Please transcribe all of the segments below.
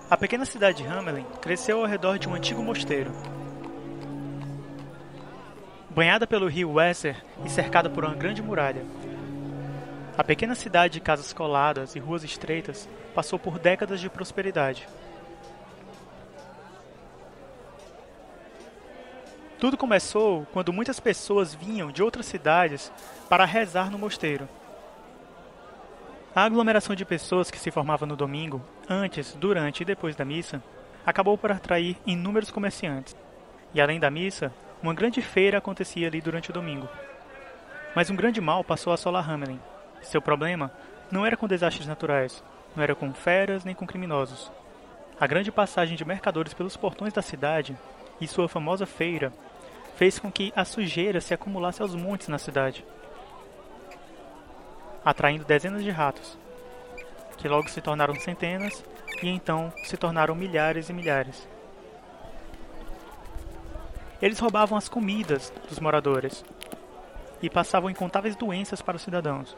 A pequena cidade de Hamelin cresceu ao redor de um antigo mosteiro. Banhada pelo rio Weser e cercada por uma grande muralha. A pequena cidade de casas coladas e ruas estreitas passou por décadas de prosperidade. Tudo começou quando muitas pessoas vinham de outras cidades para rezar no mosteiro. A aglomeração de pessoas que se formava no domingo, antes, durante e depois da missa, acabou por atrair inúmeros comerciantes. E além da missa, uma grande feira acontecia ali durante o domingo. Mas um grande mal passou a assolar Hamelin. Seu problema não era com desastres naturais, não era com feras nem com criminosos. A grande passagem de mercadores pelos portões da cidade e sua famosa feira fez com que a sujeira se acumulasse aos montes na cidade, atraindo dezenas de ratos, que logo se tornaram centenas e então se tornaram milhares e milhares. Eles roubavam as comidas dos moradores e passavam incontáveis doenças para os cidadãos.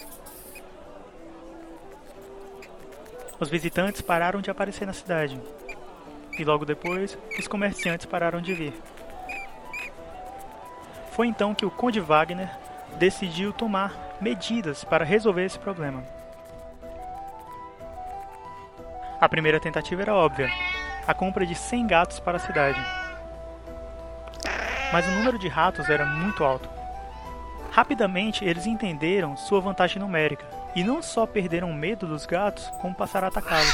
Os visitantes pararam de aparecer na cidade e logo depois os comerciantes pararam de vir. Foi então que o Conde Wagner decidiu tomar medidas para resolver esse problema. A primeira tentativa era óbvia, a compra de 100 gatos para a cidade. Mas o número de ratos era muito alto. Rapidamente eles entenderam sua vantagem numérica e não só perderam medo dos gatos, como passaram a atacá-los.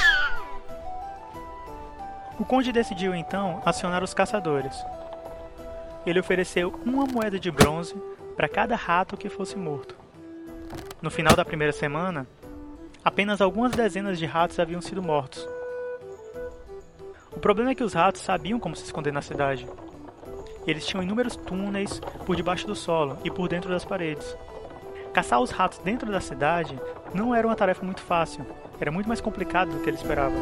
O conde decidiu então acionar os caçadores. Ele ofereceu uma moeda de bronze para cada rato que fosse morto. No final da primeira semana, apenas algumas dezenas de ratos haviam sido mortos. O problema é que os ratos sabiam como se esconder na cidade. Eles tinham inúmeros túneis por debaixo do solo e por dentro das paredes. Caçar os ratos dentro da cidade não era uma tarefa muito fácil. Era muito mais complicado do que ele esperava.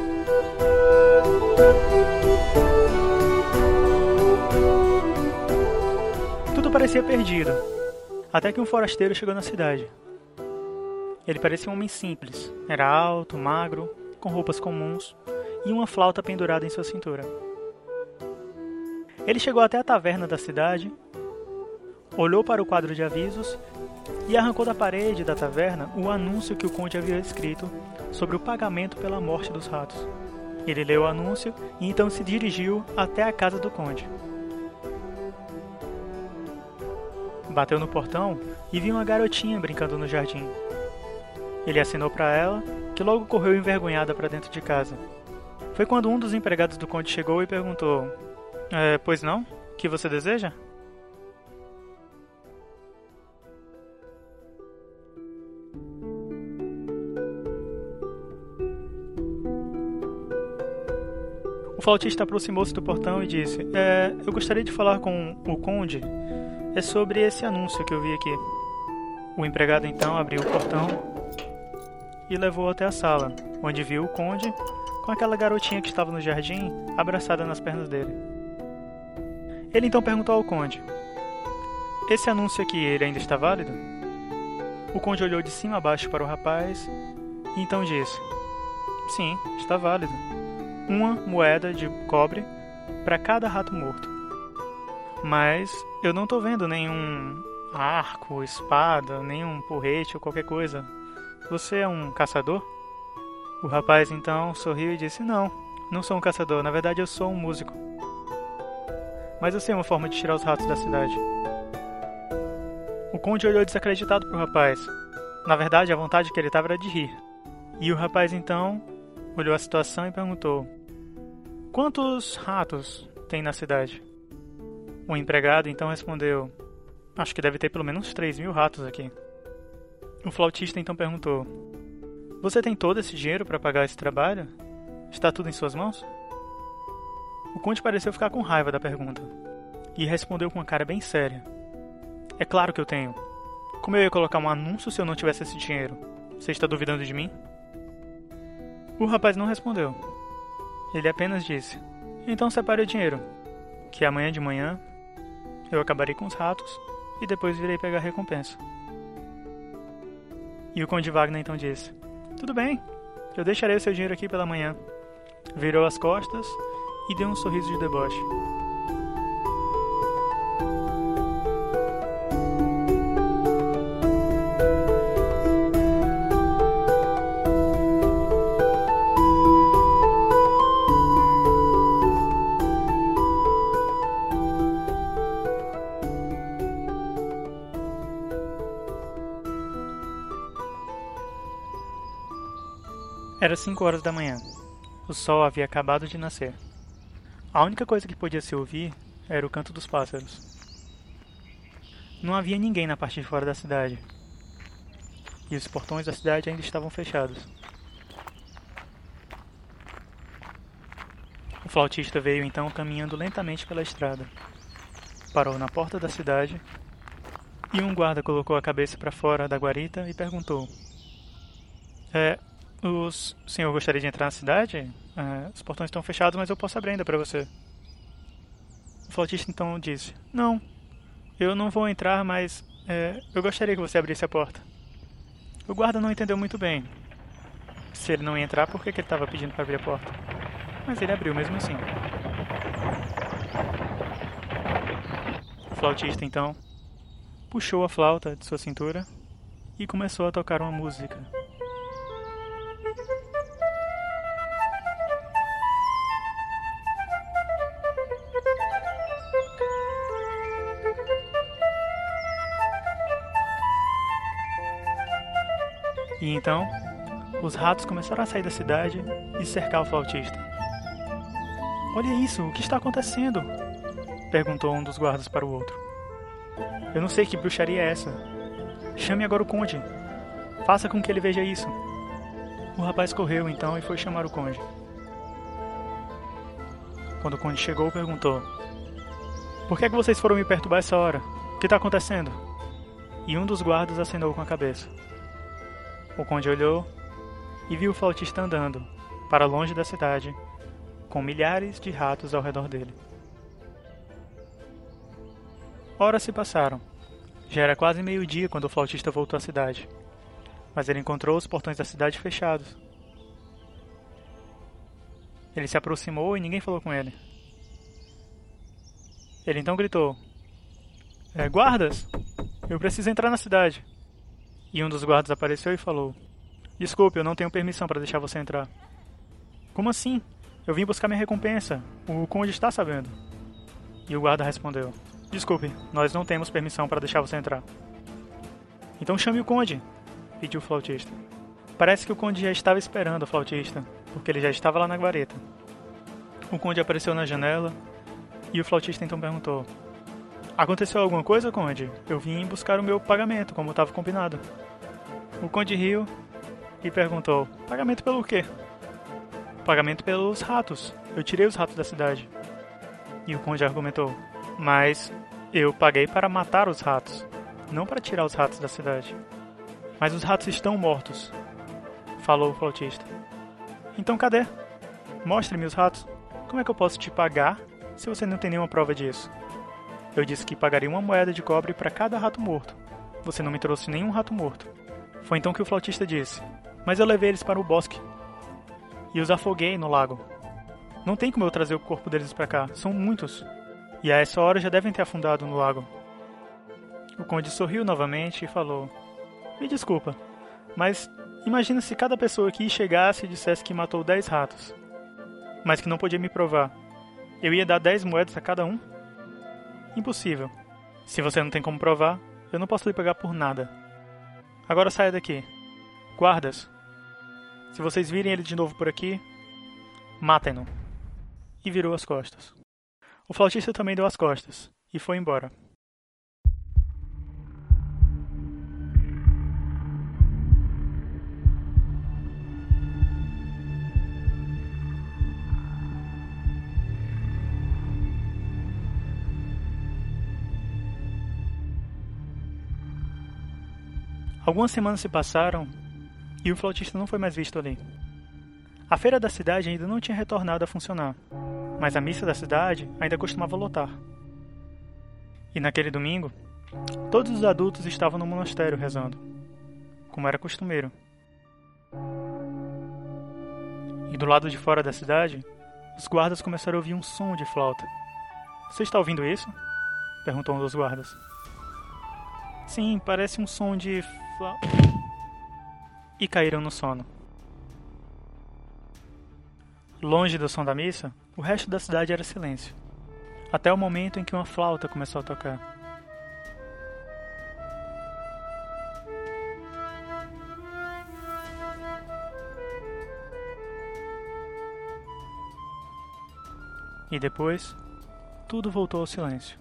Tudo parecia perdido, até que um forasteiro chegou na cidade. Ele parecia um homem simples. Era alto, magro, com roupas comuns e uma flauta pendurada em sua cintura. Ele chegou até a taverna da cidade, olhou para o quadro de avisos e arrancou da parede da taverna o anúncio que o conde havia escrito sobre o pagamento pela morte dos ratos. Ele leu o anúncio e então se dirigiu até a casa do conde. Bateu no portão e viu uma garotinha brincando no jardim. Ele acenou para ela, que logo correu envergonhada para dentro de casa. Foi quando um dos empregados do conde chegou e perguntou: pois não? O que você deseja? O flautista aproximou-se do portão e disse: eu gostaria de falar com o conde. É sobre esse anúncio que eu vi aqui. O empregado então abriu o portão e levou até a sala, onde viu o conde com aquela garotinha que estava no jardim, abraçada nas pernas dele. Ele então perguntou ao conde: esse anúncio aqui, ele ainda está válido? O conde olhou de cima a baixo para o rapaz e então disse: sim, está válido. Uma moeda de cobre para cada rato morto. Mas eu não estou vendo nenhum arco, espada, nenhum porrete ou qualquer coisa. Você é um caçador? O rapaz então sorriu e disse: não sou um caçador, na verdade eu sou um músico. Mas eu sei uma forma de tirar os ratos da cidade. O conde olhou desacreditado para o rapaz. Na verdade, a vontade que ele estava era de rir. E o rapaz então olhou a situação e perguntou: quantos ratos tem na cidade? O empregado então respondeu: acho que deve ter pelo menos 3.000 ratos aqui. O flautista então perguntou: você tem todo esse dinheiro para pagar esse trabalho? Está tudo em suas mãos? O conde pareceu ficar com raiva da pergunta e respondeu com uma cara bem séria: é claro que eu tenho. Como eu ia colocar um anúncio se eu não tivesse esse dinheiro? Você está duvidando de mim? O rapaz não respondeu. Ele apenas disse: então separe o dinheiro, que amanhã de manhã eu acabarei com os ratos e depois virei pegar a recompensa. E o conde Wagner então disse: tudo bem, eu deixarei o seu dinheiro aqui pela manhã. virou as costas e deu um sorriso de deboche. Era 5 horas da manhã. O sol havia acabado de nascer. A única coisa que podia se ouvir era o canto dos pássaros. Não havia ninguém na parte de fora da cidade. E os portões da cidade ainda estavam fechados. O flautista veio então caminhando lentamente pela estrada. Parou na porta da cidade e um guarda colocou a cabeça para fora da guarita e perguntou: O senhor gostaria de entrar na cidade? Os portões estão fechados, mas eu posso abrir ainda para você. O flautista então disse: Não, eu não vou entrar, mas eu gostaria que você abrisse a porta. O guarda não entendeu muito bem. Se ele não ia entrar, por que ele estava pedindo para abrir a porta? Mas ele abriu mesmo assim. O flautista então puxou a flauta de sua cintura e começou a tocar uma música. E então, os ratos começaram a sair da cidade e cercar o flautista. Olha isso, o que está acontecendo? Perguntou um dos guardas para o outro. Eu não sei que bruxaria é essa. Chame agora o conde. Faça com que ele veja isso. O rapaz correu então e foi chamar o conde. Quando o conde chegou, perguntou: Por que é que vocês foram me perturbar essa hora? O que está acontecendo? E um dos guardas acenou com a cabeça. O conde olhou e viu o flautista andando para longe da cidade, com milhares de ratos ao redor dele. Horas se passaram. Já era quase meio-dia quando o flautista voltou à cidade, mas ele encontrou os portões da cidade fechados. Ele se aproximou e ninguém falou com ele. Ele então gritou: Guardas! Eu preciso entrar na cidade. E um dos guardas apareceu e falou: Desculpe, eu não tenho permissão para deixar você entrar. Como assim? Eu vim buscar minha recompensa. O conde está sabendo. E o guarda respondeu: Desculpe, nós não temos permissão para deixar você entrar. Então chame o conde, pediu o flautista. Parece que o conde já estava esperando o flautista, porque ele já estava lá na guarita. O conde apareceu na janela e o flautista então perguntou: Aconteceu alguma coisa, conde? Eu vim buscar o meu pagamento, como estava combinado. O conde riu e perguntou: Pagamento pelo quê? Pagamento pelos ratos. Eu tirei os ratos da cidade. E o conde argumentou: Mas eu paguei para matar os ratos, não para tirar os ratos da cidade. Mas os ratos estão mortos, falou o flautista. Então cadê? Mostre-me os ratos. Como é que eu posso te pagar se você não tem nenhuma prova disso? Eu disse que pagaria 1 moeda de cobre para cada rato morto. Você não me trouxe nenhum rato morto. Foi então que o flautista disse: Mas eu levei eles para o bosque e os afoguei no lago. Não tem como eu trazer o corpo deles para cá, são muitos. E a essa hora já devem ter afundado no lago. O conde sorriu novamente e falou: Me desculpa, mas imagina se cada pessoa aqui chegasse e dissesse que matou 10 ratos, mas que não podia me provar. Eu ia dar 10 moedas a cada um? Impossível. Se você não tem como provar, eu não posso lhe pagar por nada. Agora saia daqui. Guardas, se vocês virem ele de novo por aqui, matem-no. E virou as costas. O flautista também deu as costas e foi embora. Algumas semanas se passaram e o flautista não foi mais visto ali. A feira da cidade ainda não tinha retornado a funcionar, mas a missa da cidade ainda costumava lotar. E naquele domingo, todos os adultos estavam no monastério rezando, como era costumeiro. E do lado de fora da cidade, os guardas começaram a ouvir um som de flauta. Você está ouvindo isso? Perguntou um dos guardas. Sim, parece um som de flauta. E caíram no sono. Longe do som da missa, o resto da cidade era silêncio, até o momento em que uma flauta começou a tocar. E depois, tudo voltou ao silêncio.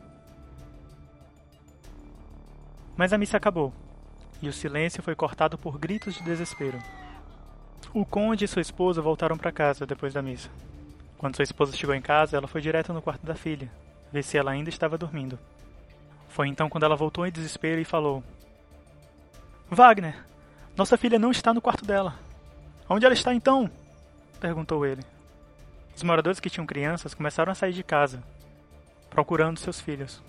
Mas a missa acabou, e o silêncio foi cortado por gritos de desespero. O conde e sua esposa voltaram para casa depois da missa. Quando sua esposa chegou em casa, ela foi direto no quarto da filha, ver se ela ainda estava dormindo. Foi então quando ela voltou em desespero e falou: Wagner, nossa filha não está no quarto dela. Onde ela está então? Perguntou ele. Os moradores que tinham crianças começaram a sair de casa, procurando seus filhos.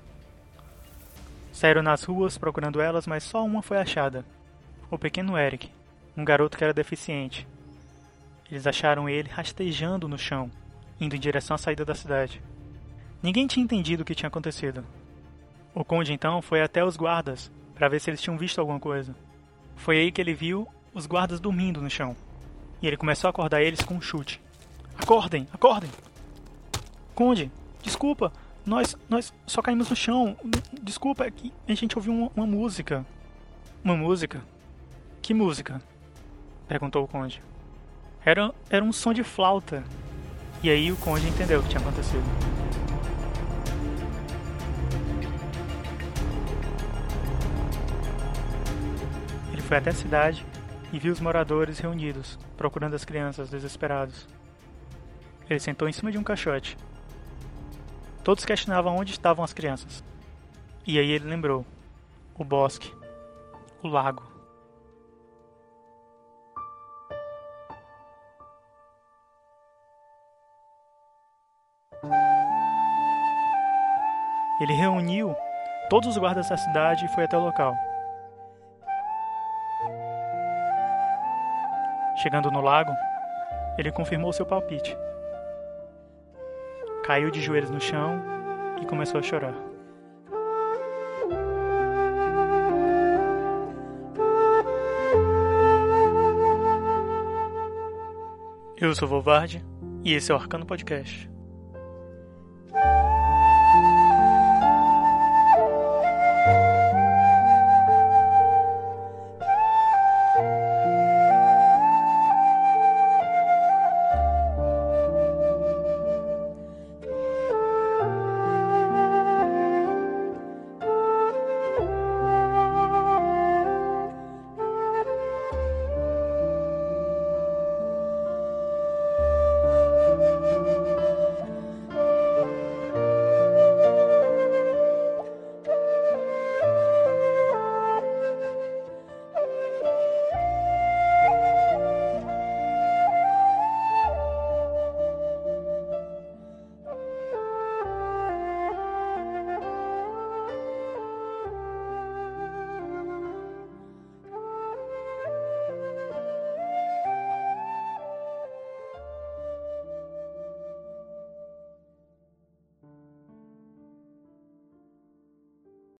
Saíram nas ruas procurando elas, mas só uma foi achada: o pequeno Eric, um garoto que era deficiente. Eles acharam ele rastejando no chão, indo em direção à saída da cidade. Ninguém tinha entendido o que tinha acontecido. O conde então foi até os guardas para ver se eles tinham visto alguma coisa. Foi aí que ele viu os guardas dormindo no chão. E ele começou a acordar eles com um chute. Acordem, acordem! Conde, desculpa, nós só caímos no chão. Desculpa, é que a gente ouviu uma música. Uma música? Que música? Perguntou o conde. Era um som de flauta. E aí o conde entendeu o que tinha acontecido. Ele foi até a cidade e viu os moradores reunidos, procurando as crianças, desesperados. Ele sentou em cima de um caixote. Todos questionavam onde estavam as crianças. E aí ele lembrou: o bosque, o lago. Ele reuniu todos os guardas da cidade e foi até o local. Chegando no lago, ele confirmou seu palpite. Caiu de joelhos no chão e começou a chorar. Eu sou o Vovardi e esse é o Arcano Podcast.